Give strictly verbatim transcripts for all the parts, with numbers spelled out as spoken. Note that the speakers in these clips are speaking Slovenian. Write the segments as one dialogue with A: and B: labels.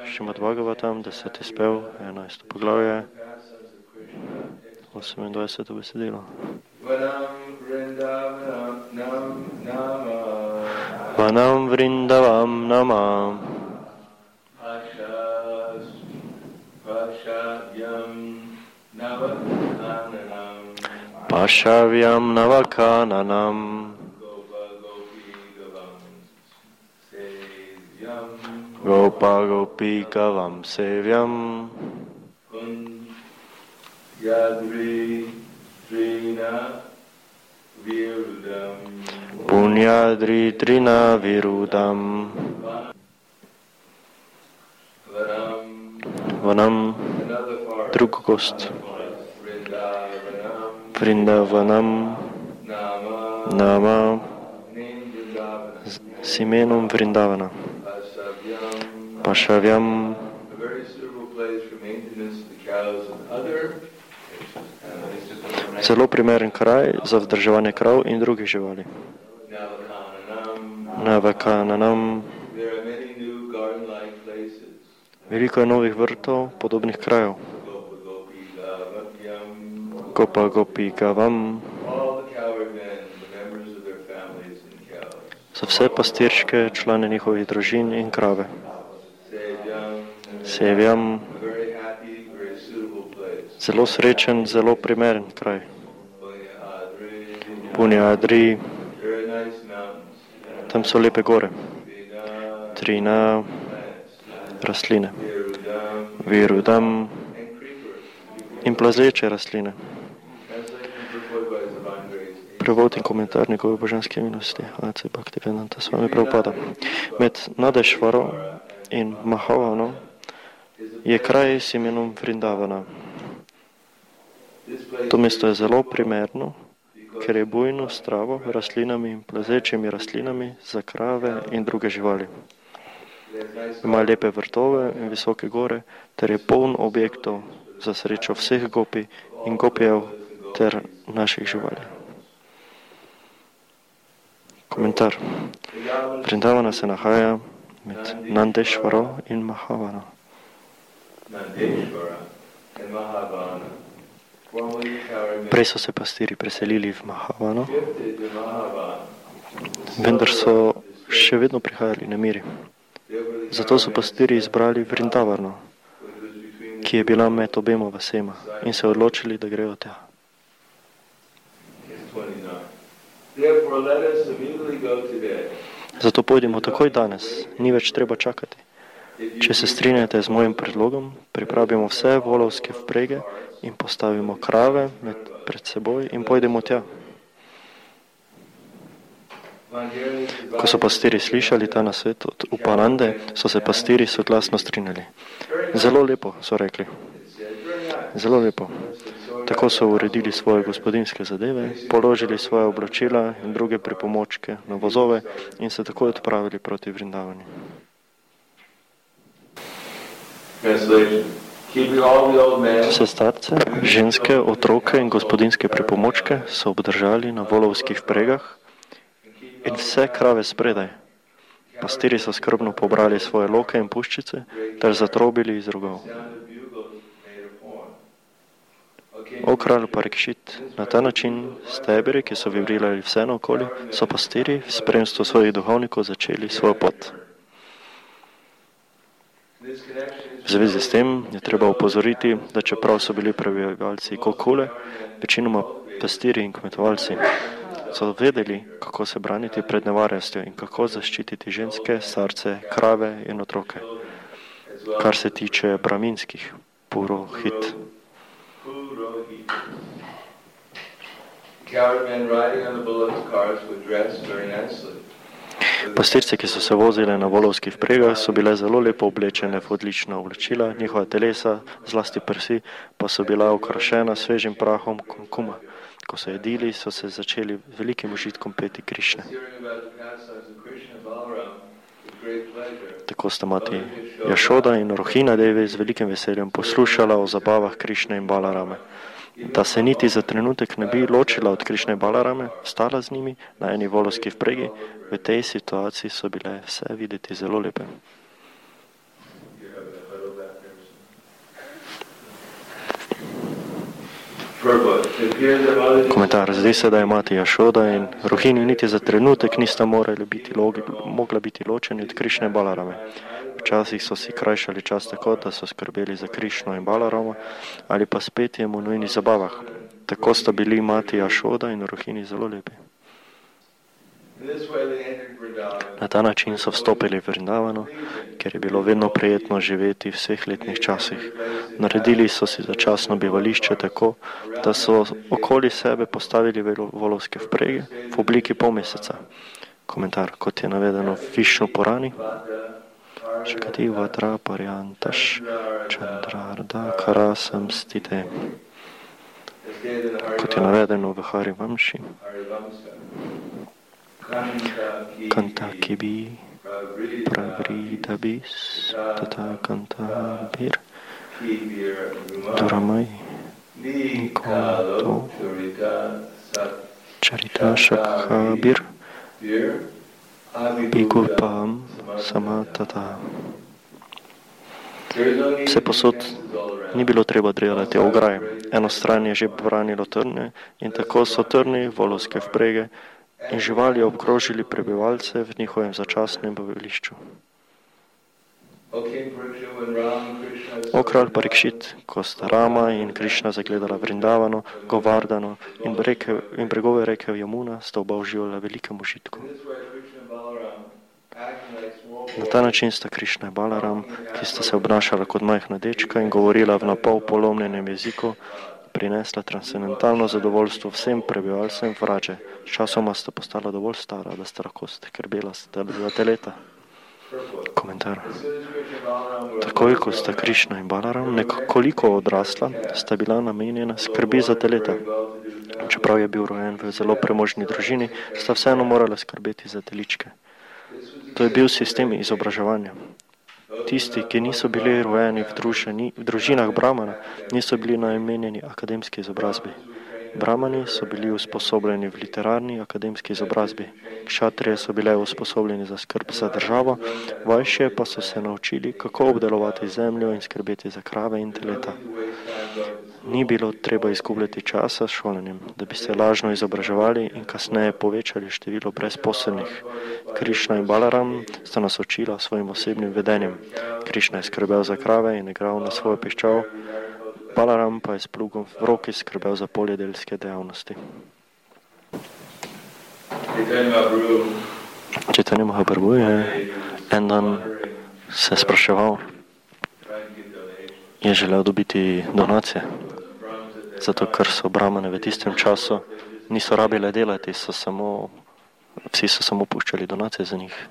A: Šrimad Bhagavatam, deseti spev, enajsto poglavje, osemindvajseto besedilo. Vanam Vrindavam nama Pashavyam Navakananam Gopa Gopi Kavam Sevyam Yadri Trina Virudam Punyadri Trina Virudam Vanam drug gost Vrindavanam Nama s imenom Vrindavana Pashavyam zelo primeren kraj za vzdrževanje krav in drugih živali. Navakananam veliko je novih vrtov, podobnih krajev. Gopa Gopi Gavam za vse pastirške člane njihovih družin in krave. Sevyam zelo srečen, zelo primeren kraj. Punyadri, tam so lepe gore. Trina, rastline. Virudam in plazeče rastline. Prevod in komentar njegove božanske milosti. A C Bhaktivedanta Swami Prabhupada. Med Nadešvarom in Mahavanom je kraj s imenom Vrindavana. To mesto je zelo primerno, ker je bujno s travo, rastlinami in plazečimi rastlinami za krave in druge živali. Ima lepe vrtove in visoke gore, ter je poln objektov za srečo vseh gopi in gopijev ter naših živali. Komentar. Vrindavana se nahaja med Nandešvaro in Mahavana. Prej so se pastiri preselili v Mahavano, vendar so še vedno prihajali nemiri. Zato so pastiri izbrali Vrindavano, ki je bila med obema vasema, in se odločili, da grejo tja. Zato pojdimo takoj danes, ni več treba čakati. Če se strinjate z mojim predlogom, pripravimo vse volovske vprege in postavimo krave med, pred seboj in pojdemo tja. Ko so pastiri slišali ta nasvet od Upanande, so se pastiri soglasno strinjali. Zelo lepo, so rekli. Zelo lepo. Tako so uredili svoje gospodinske zadeve, položili svoje oblačila in druge pripomočke na vozove in se takoj odpravili proti Vrindavani. Vse starce, ženske, otroke in gospodinske pripomočke so obdržali na volovskih vpregah in vse krave spredaj. Pastiri so skrbno pobrali svoje loke in puščice ter zatrobili iz rogov. O kralj Parikšit, na ta način stebri, ki so vibrirali vse naokoli, so pastiri v spremstvu svojih duhovnikov začeli svojo pot. V zvezi s tem je treba upozoriti, da čeprav so bili prebivalci Gokule, večinoma pastiri in kmetovalci, so vedeli, kako se braniti pred nevarnostjo in kako zaščititi ženske, starce, krave in otroke. Kar se tiče braminskih, purohit. Pastirce, ki so se vozile na volovskih vpregah, so bile zelo lepo oblečene v odlična oblačila, njihova telesa, zlasti prsi, pa so bila okrašena svežim prahom kumkuma. Ko so jedili, so se začeli velikim užitkom peti Krišne. Tako sta mati Jašoda in Rohina Devi z velikim veseljem poslušala o zabavah Krišne in Balarame. Da se niti za trenutek ne bi ločila od Krišne in Balarame, stala z njimi na eni volovski vpregi, v tej situaciji so bile vse videti zelo lepe. Komentar. Zdi se, da je mati Jašoda in Rohini niti za trenutek nista morali biti logi, mogla biti ločeni od Krišne in Balarame. Včasih so si krajšali čas tako, da so skrbeli za Krišno in Balarama ali pa s petjem v nujnih zabavah. Tako sta bili mati Jašoda in Rohini zelo lepi. Na ta način so vstopili v Vrindavano, ker je bilo vedno prijetno živeti v vseh letnih časih. Naredili so si začasno bivališče tako, da so okoli sebe postavili volovske vprege v obliki polmeseca. Komentar, kot je navedeno v Višnu Purani. Šakati vatra parjantaš čandrarda karasam stite. Kot je navedeno v Hari Vamši. Kanta kibi pravrida bis tata kanta bir duramai konto charita shakha bir bigulpam samatata. Vse posod ni bilo treba delati ograje. Eno stran je že branilo trne in tako so trni, volovske vprege in živali obkrožili prebivalce v njihovem začasnem bivališču. O kralj Parikšit, ko sta Rama in Krišna zagledala Vrindavano, Govardano in, reke, in bregove reke Jamuna, sta oba uživala velikem užitku. Na ta način sta Krišna in Balaram, ki sta se obnašala kot majhna dečka in govorila v napol polomljenem jeziku, prinesla transcendentalno zadovoljstvo vsem prebivalcem Vraže. Časoma sta postala dovolj stara, da sta lahko skrbela za teleta. Komentar. Takoj, ko sta Krišna in Balaram nekoliko odrasla, sta bila namenjena skrbi za teleta. Čeprav je bil rojen v zelo premožni družini, sta vseeno morala skrbeti za teličke. To je bil sistem izobraževanja. Tisti, ki niso bili rojeni v, družini, v družinah Brahmana, niso bili namenjeni akademski izobrazbi. Brahmani so bili usposobljeni v literarni akademski izobrazbi. Kšatrije so bile usposobljeni za skrb za državo, vajšje pa so se naučili, kako obdelovati zemljo in skrbeti za krave in teleta. Ni bilo treba izgubljati časa s šolanjem, da bi se lažno izobraževali in kasneje povečali število brezposelnih. Krišna in Balaram sta nas učila svojim osebnim vedenjem. Krišna je skrbel za krave in igral na svojo piščal, Balaram pa je s plugom v roki skrbel za poljedelske dejavnosti. Chaitanya Mahaprabhu je en dan se spraševal, je želel dobiti donacije, zato ker so Brahmane v tistem času niso rabile delati, so samo, vsi so samo puščali donacije za njih.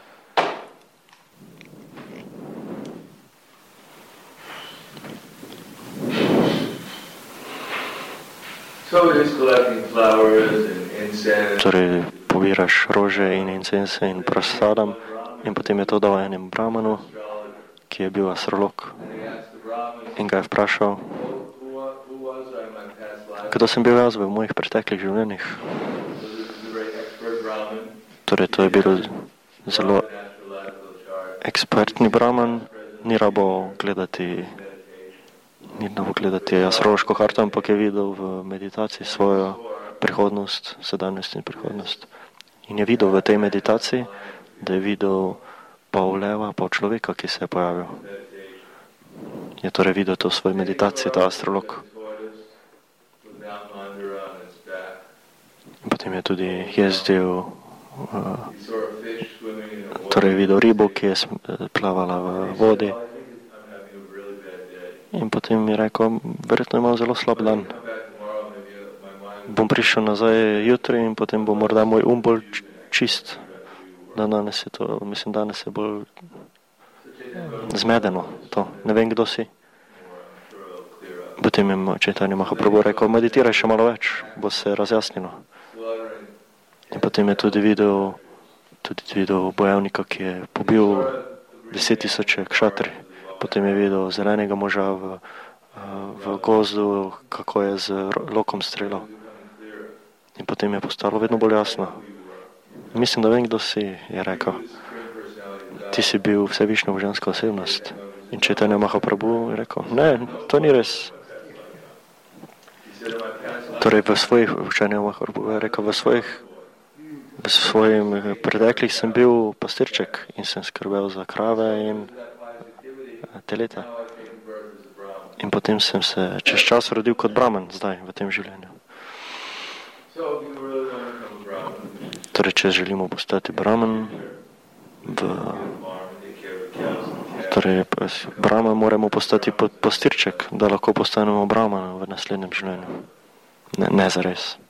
A: Torej, pobiraš rože in incense in prasadam in potem je to dal enem Brahmanu, ki je bil astrolog in ga je vprašal, kdo sem bil jaz v mojih preteklih življenjih. Torej, to je bil zelo ekspertni Brahman, ni rabo gledati ni rabo gledati astrološko karto, ampak je videl v meditaciji svojo prihodnost, sedanjost in prihodnost. In je videl v tej meditaciji, da je videl pol leva, pol človeka, ki se je pojavil. Je torej videl to v svoji meditaciji, ta astrolog. Potem je tudi jezdil, uh, torej videl ribo, ki je plavala v vodi. In potem mi je rekel, verjetno imam zelo slab dan. Bom prišel nazaj jutri in potem bo morda moj um bolj čist. Da danes je to, mislim, danes je bolj zmedeno to. Ne vem, kdo si. Potem je Chaitanya Mahaprabhu rekel, meditiraj še malo več, bo se razjasnilo. In potem je tudi videl, tudi videl bojevnika, ki je pobil deset tisoče kšatri. Potem je videl zelenega moža v, v gozdu, kako je z lokom streljal. In potem je postalo vedno bolj jasno. Mislim, da vem, kdo si, je rekel. Ti si bil vsevišnja božanska osebnost. In Chaitanya Mahaprabhu je rekel, ne, to ni res. Torej v svojih učenjih, rekel, v svojih v svojim preteklih sem bil pastirček in sem skrbel za krave in teleta. In potem sem se čez čas rodil kot brahman, zdaj, v tem življenju. Torej, če želimo postati brahman, v, torej, brahman moramo postati pastirček, da lahko postanemo brahman v naslednjem življenju. Ne, ne zares.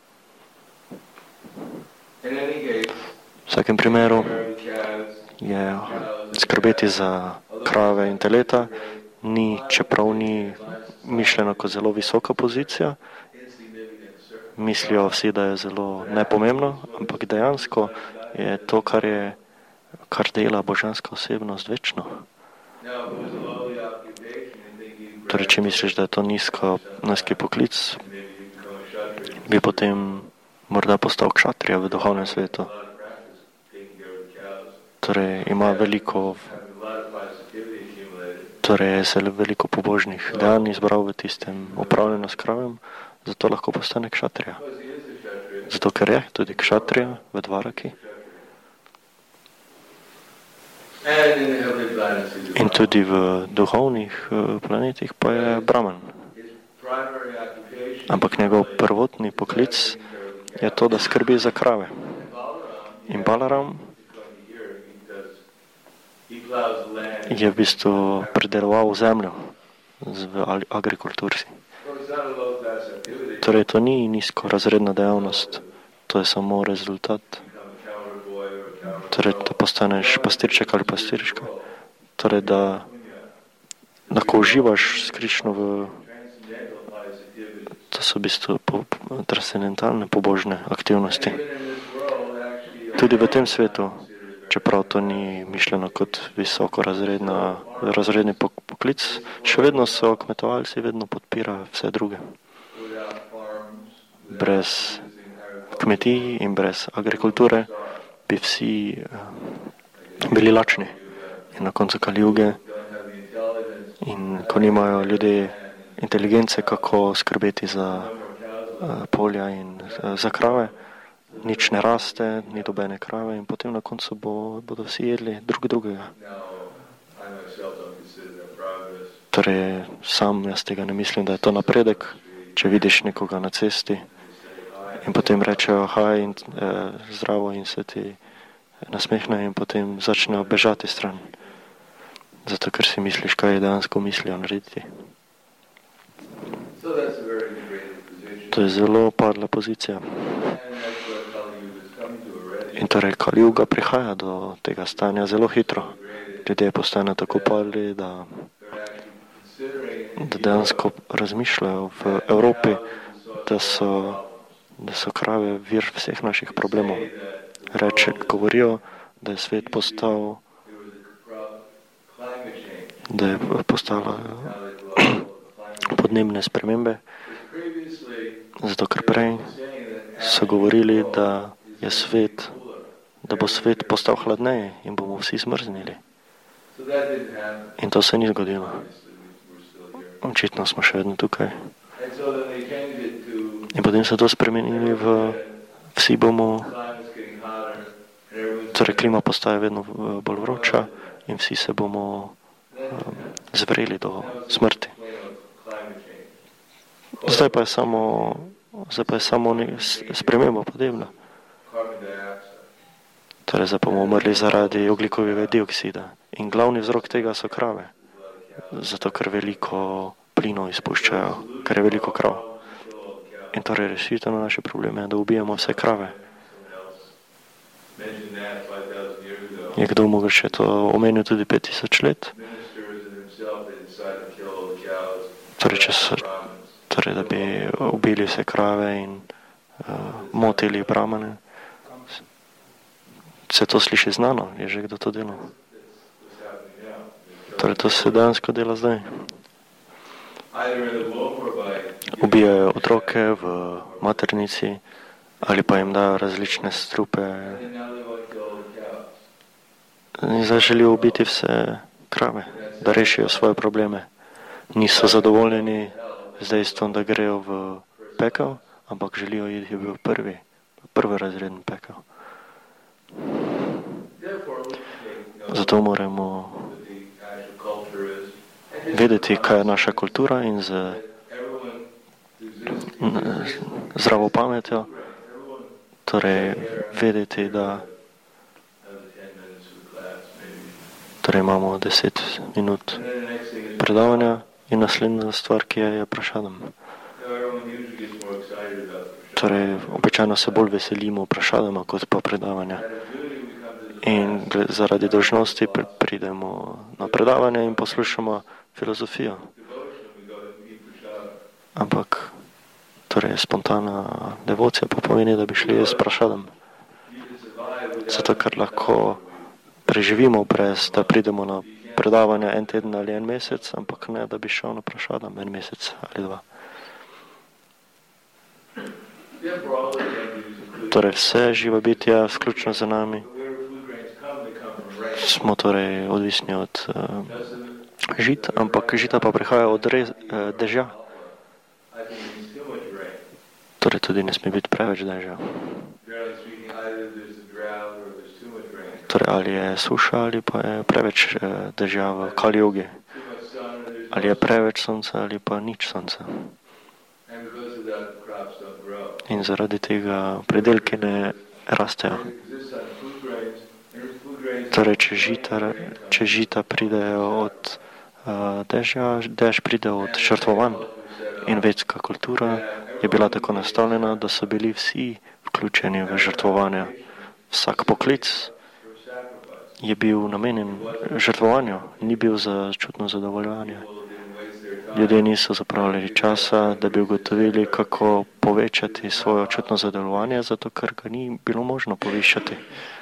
A: V vsakem primeru je skrbeti za krave in teleta, ni, čeprav ni mišljeno kot zelo visoka pozicija, mislijo vsi, da je zelo nepomembno, ampak dejansko je to, kar je, kar dela božanska osebnost večno. Torej, če misliš, da je to nizko, nizki poklic, bi potem morda postal kšatrija v duhovnem svetu. Torej, ima veliko, torej je se veliko pobožnih dejanj izbral v tistem upravljanju s kravem, zato lahko postane kšatrija. Zato, ker je tudi kšatrija v Dvaraki. In tudi v duhovnih planetih pa je brahman. Ampak njegov prvotni poklic je to, da skrbi za krave. In Balaram je v bistvu predeloval zemljo v agrikulturi. Torej, to ni nizko razredna dejavnost, to je samo rezultat. Torej, da postaneš pastirček ali pastirčka. Torej, da lahko uživaš skrično v... To so v bistvu po, transcendentalne pobožne aktivnosti. Tudi v tem svetu, čeprav to ni mišljeno kot visoko razredna, razredni poklic, še vedno so kmetovalci, vedno podpirajo vse druge. Brez kmetij in brez agrikulture bi vsi bili lačni. In na koncu Kalijuge, in ko nimajo ljudje inteligence, kako skrbeti za uh, polja in uh, za krave, nič ne raste, ni dobene krave in potem na koncu bo, bodo vsi jedli drug drugega. Torej, sam jaz tega ne mislim, da je to napredek, če vidiš nekoga na cesti in potem rečejo haj in uh, zdravo in se ti nasmehne in potem začnejo bežati stran. Zato, ker si misliš, kaj dejansko mislijo narediti. To je zelo padla pozicija. In torej Kalijuga prihaja do tega stanja zelo hitro. Ljudje postanejo tako padli, da, da dejansko razmišljajo v Evropi, da so, da so krave vir vseh naših problemov. Reče, govorijo, da je svet postal, da je postala podnebne spremembe, zato ker prej so govorili, da je svet, da bo svet postal hladneje in bomo vsi zmrznili. In to se ni zgodilo. Očitno smo še vedno tukaj. In potem so to spremenili v vsi bomo, torej klima postaja vedno bolj vroča in vsi se bomo um, zvreli do smrti. Zdaj pa je samo, zdaj pa je samo sprememba podnebna. Torej, zdaj pa bomo umrli zaradi ogljikovega dioksida. In glavni vzrok tega so krave. Zato, ker veliko plinov izpuščajo, ker je veliko krav. In torej rešitev na naše probleme je, da ubijamo vse krave. Je kdo mogoče to omenil tudi pet tisoč let? Torej, če so, torej, da bi ubili vse krave in uh, motili brahmane. Se to sliši znano? Je že kdo to delal? Torej, to se dejansko dela zdaj. Ubijajo otroke v maternici ali pa jim dajo različne strupe. In zdaj želijo ubiti vse krave, da rešijo svoje probleme. Niso zadovoljeni z dejstvom, da grejo v pekel, ampak želijo iti v prvi, prvorazredni pekel. Zato moramo vedeti, kaj je naša kultura in z zdravo pametjo, torej vedeti, da torej imamo deset minut predavanja in naslednja stvar, ki je, je vprašanjem. Torej, običajno se bolj veselimo vprašanjama, kot pa predavanja. In zaradi dolžnosti pridemo na predavanje in poslušamo filozofijo. Ampak, torej, spontana devocija pa pomeni, da bi šli s vprašanjem. Zato, ker lahko preživimo brez, da pridemo na predavanje en teden ali en mesec, ampak ne, da bi šel na vprašanjem en mesec ali dva. Torej, vse živa bitja, vključno za nami, smo torej odvisni od uh, žit, ampak žita pa prihaja od rez, uh, dežja. Torej, tudi ne sme biti preveč dežja. Torej, ali je suša, ali pa je preveč uh, dežja v Kali Jugi. Ali je preveč sonca, ali pa nič sonca. In zaradi tega pridelki ne rastejo. Torej, če žita, če žita pridejo od uh, dežja, dež pride od žrtvovanj. In vedska kultura je bila tako nastavljena, da so bili vsi vključeni v žrtvovanje. Vsak poklic je bil namenjen žrtvovanju, ni bil za čutno zadovoljevanje. Ljudje niso zapravljali časa, da bi ugotovili, kako povečati svoje čutno zadovoljevanje, zato ker ga ni bilo možno povišati.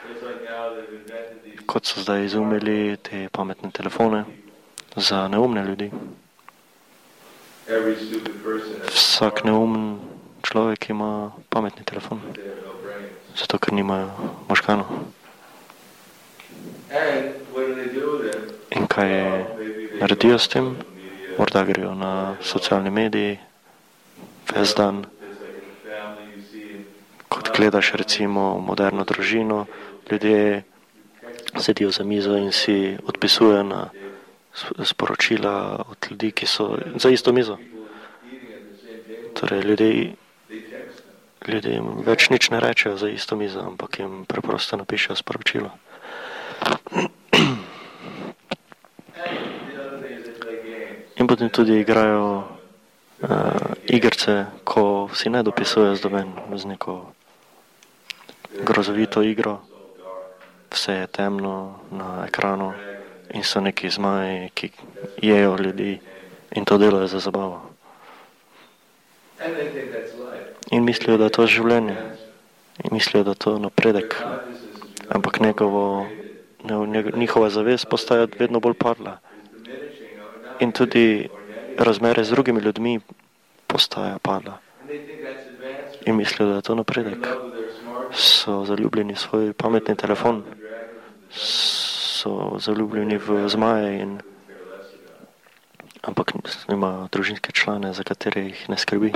A: Kot so zdaj izumili te pametne telefone za neumne ljudi. Vsak neumen človek ima pametni telefon, zato ker nimajo možganov. In kaj naredijo s tem? Morda grejo na socialni mediji, ves dan. Kot gledaš recimo moderno družino, ljudje sedijo za mizo in si odpisujejo na sporočila od ljudi, ki so za isto mizo. Torej, ljudje, ljudje jim več nič ne rečejo za isto mizo, ampak jim preprosto napišejo sporočilo. In potem tudi igrajo uh, igrice, ko si ne dopisujejo z doben, z neko grozovito igro. Vse je temno na ekranu in so neki zmaji, ki jejo ljudi in to delajo za zabavo. In mislijo, da je to življenje. In mislijo, da je to napredek. Ampak njegovo, njihova zavest postaja vedno bolj padla. In tudi razmere z drugimi ljudmi postaja padla. In mislijo, da je to napredek. So zaljubljeni v svoj pametni telefon. So zaljubljeni v zmaje in ampak imajo družinske člane, za katere jih ne skrbi.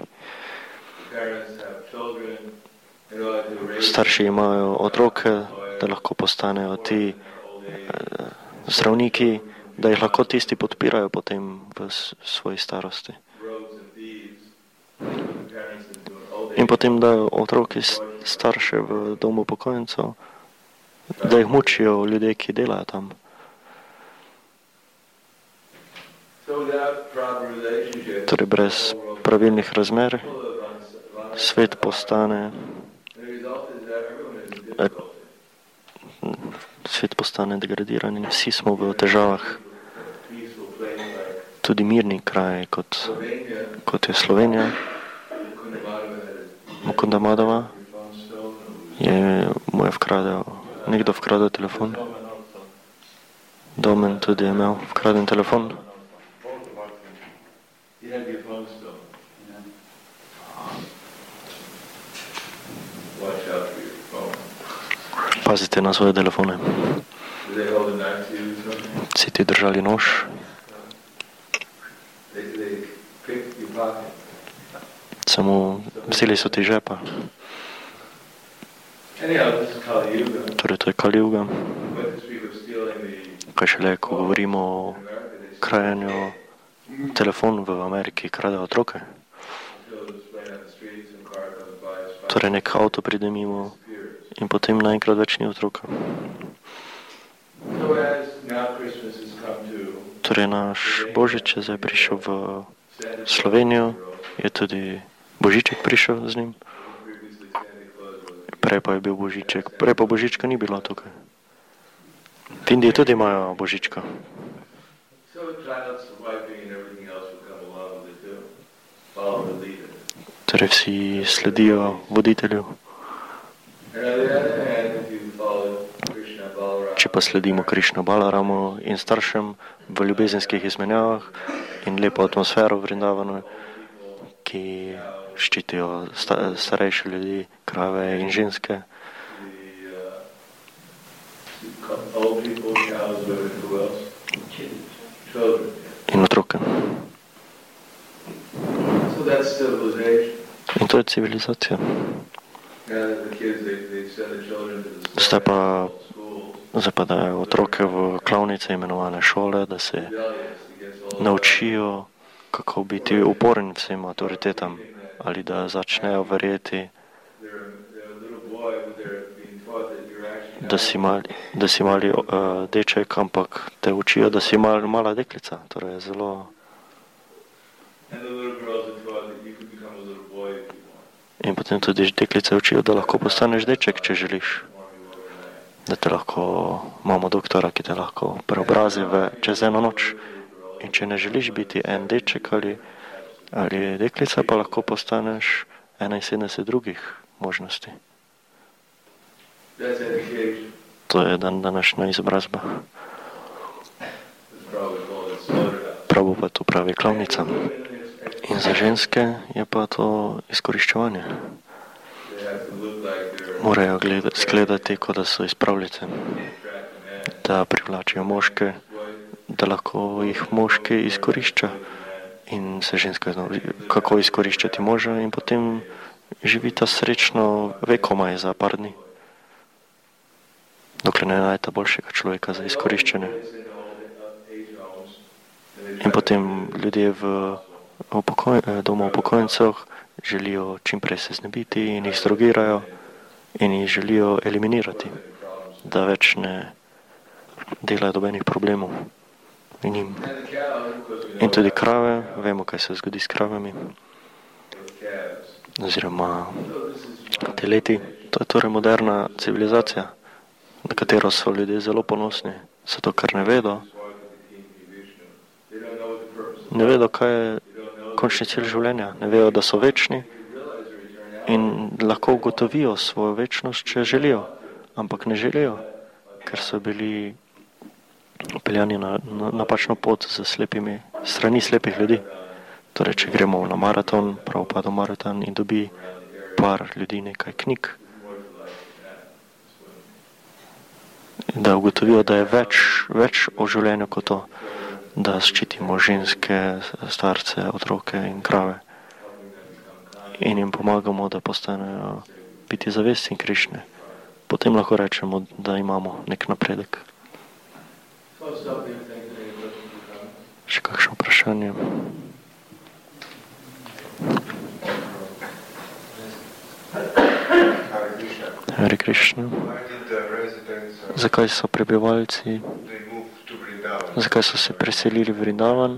A: Starši imajo otroke, da lahko postanejo ti eh, zdravniki, da jih lahko tisti podpirajo potem v svoji starosti. In potem dajo otroki starše v domu upokojencev, da jih mučijo ljudje, ki delajo tam. Torej, brez pravilnih razmer svet postane svet postane degradiran in vsi smo v težavah. Tudi mirni kraj, kot, kot je Slovenija, Mukunda Madova, je mu je vkradel, nekdo vkradel telefon. Domen tudi je imel vkraden telefon. Pazite na svoje telefone. Si ti držali nož? Samo vzeli so ti žepa. Torej, to je Kali Yuga. Kaj šele, ko govorimo o krajanju, telefon v Ameriki krade otroke. Torej, nek avto pride mimo in potem naenkrat več ni otroka. Torej, naš Božič je zdaj prišel v Slovenijo, je tudi Božiček prišel z njim. Prej pa je bil Božiček, prej pa Božička ni bilo tukaj. V Indiji tudi imajo Božička. Torej vsi sledijo voditelju. Če pa sledimo Krišna Balaramu in staršem v ljubezenskih izmenjavah in lepo atmosfero v Vrindavanu, ki ščitijo sta, starejše ljudi, krave in ženske, in otroke. In to je civilizacija. Zdaj pa zapadajo otroke v klavnice imenovane šole, da se naučijo, kako biti uporen vsem avtoritetam, ali da začnejo verjeti, da si mali, da si mali uh, deček, ampak te učijo, da si mal, mala deklica. Torej zelo... In potem tudi deklice učijo, da lahko postaneš deček, če želiš. Da te lahko, imamo doktora, ki te lahko preobrazi v, čez eno noč. In če ne želiš biti en deček ali, ali deklica, pa lahko postaneš enainsedemdeset drugih možnosti. To je dan današnja izobrazba. Pravo pa to pravi klavnica. In za ženske je pa to izkoriščevanje. Morajo gledati, skledati, kot da so iz pravljice, da privlačijo moške, da lahko jih moški izkorišča in se ženska znovi, kako izkoriščati moža in potem živita srečno vekomaj za par dni. Dokler ne najta boljšega človeka za izkoriščanje. In potem ljudje v upokoj, domu upokojencev želijo čimprej se znebiti in jih zdrogirajo in jih želijo eliminirati, da več ne delajo dobenih problemov in njim. In tudi krave, vemo, kaj se zgodi s kravami, oziroma teleti. To je torej moderna civilizacija, na katero so ljudje zelo ponosni, zato ker ne vedo, ne vedo, kaj je končni cilj življenja, ne vedo, da so večni in lahko ugotovijo svojo večnost, če želijo, ampak ne želijo, ker so bili upeljani na, na napačno pot z slepimi, strani slepih ljudi. Torej, če gremo na maraton, Prabhupada maraton in dobi par ljudi nekaj knjig, da ugotovijo, da je več, več o življenju kot to, da ščitimo ženske, starce, otroke in krave in jim pomagamo, da postanejo biti zavestni Krišne. Potem lahko rečemo, da imamo nek napredek. Še kakšno vprašanje? Hare Krišna. Zakaj so prebivalci, zakaj so se preselili v Vrindavan?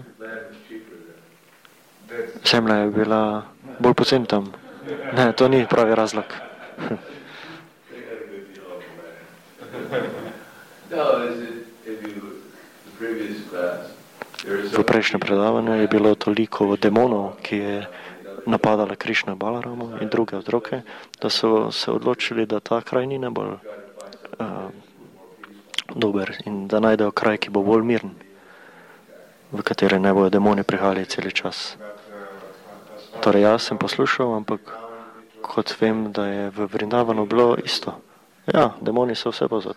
A: Zemlja je bila bolj poceni tam. Ne, to ni pravi razlog. V prejšnjem predavanju je bilo toliko demonov, ki je napadala Krišna Balaramu in druge otroke, da so se odločili, da ta kraj ni najbolj uh, dober in da najdejo kraj, ki bo bolj miren, v katere ne bojo demoni prihajali celi čas. Torej, jaz sem poslušal, ampak kot vem, da je v Vrindavanu bilo isto. Ja, demoni so vse povsod.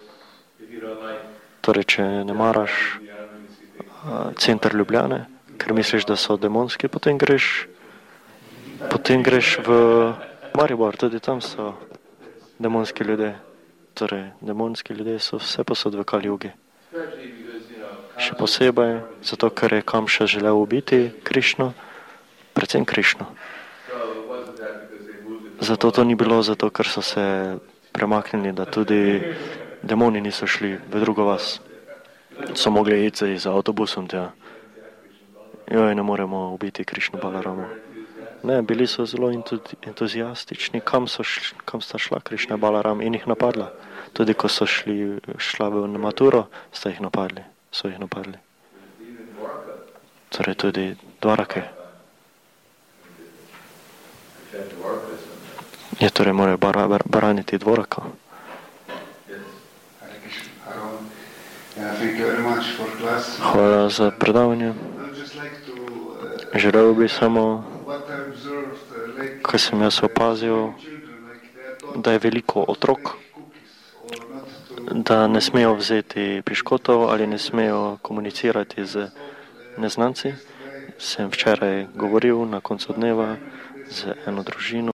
A: Torej, če ne maraš uh, center Ljubljane, ker misliš, da so demonski, potem greš Potem greš v Maribor, tudi tam so demonski ljudje. Torej, demonski ljudje so vse posod v Kali-jugi. Še posebej, zato ker je Kamša želel ubiti Krišno, predvsem Krišno. Zato to ni bilo, zato ker so se premaknili, da tudi demoni niso šli v drugo vas. So mogli iti z avtobusom tja. Joj, ne moremo ubiti Krišno Balaramu. Ne, bili so zelo entuzijastični, kam, so šli, kam sta šla Krišna Balaram in jih napadla. Tudi ko so šli, šla v maturo, sta jih napadli, so jih napadli. Torej tudi Dvarake. Je torej morajo bar, bar, baraniti Dvoraka. Hvala za predavanje. Želel bi samo, ko sem jaz opazil, da je veliko otrok, da ne smejo vzeti piškotov ali ne smejo komunicirati z neznanci. Sem včeraj govoril na koncu dneva z eno družino.